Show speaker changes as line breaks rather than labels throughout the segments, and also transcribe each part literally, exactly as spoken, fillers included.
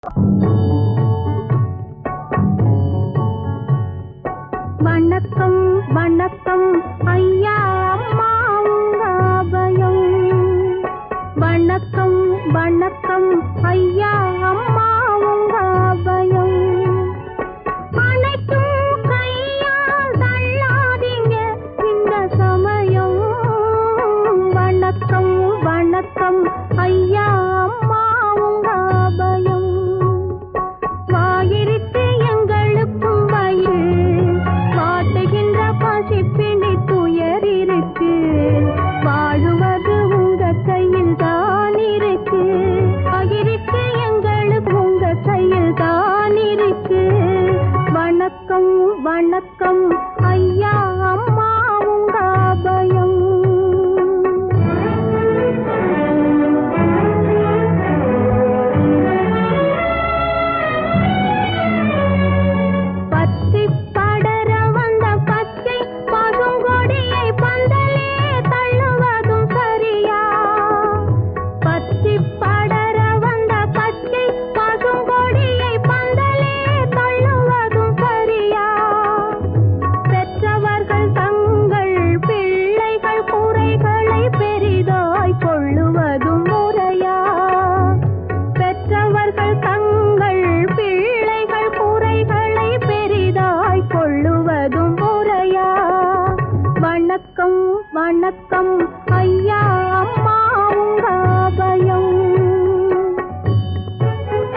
வணக்கம் வணக்கம் ஐயா அம்மா உங்க அபயம். வணக்கம் வணக்கம் ஐயா அம்மா உங்க அபயம். அனைத்தும் கையால் தள்ளாதீங்க இந்த சமயம். வணக்கம் வணக்கம் ஐயா அம்மா உங்க அபயம். வாயிருக்கு எங்களுக்கும் வயிறு வாட்டுகின்ற பசிப்பிணி துயர் இருக்கு. வாழுவது உங்க கையில் தான் இருக்கு. வாயிருக்கு எங்களுக்கு உங்க கையில் தான் இருக்கு. வணக்கம் வணக்கம் ஐயா அம்மா உங்க அபயம். பத்தி படர வந்த பச்சை பசுங்கொடியை பந்தலே தள்ளுவதும் சரியா? பத்தி படர வந்த பச்சை பசுங்கொடியை பந்தலே தள்ளுவதும் சரியா? பெற்றவர்கள் தங்கள் பிள்ளைகள் குறைகளை பெரிதாய் கொள்ளுவதும் முறையா? பெற்றவர்கள் தங்கள் பிள்ளைகள் குறைகளை பெரிதாய் கொள்ளுவதும் முறையா? வணக்கம் வணக்கம் ஐயா அம்மா உங்க அபயம்.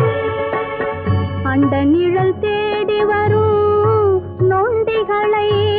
அண்ட நிழல் தேடி வரும் நொண்டிகளை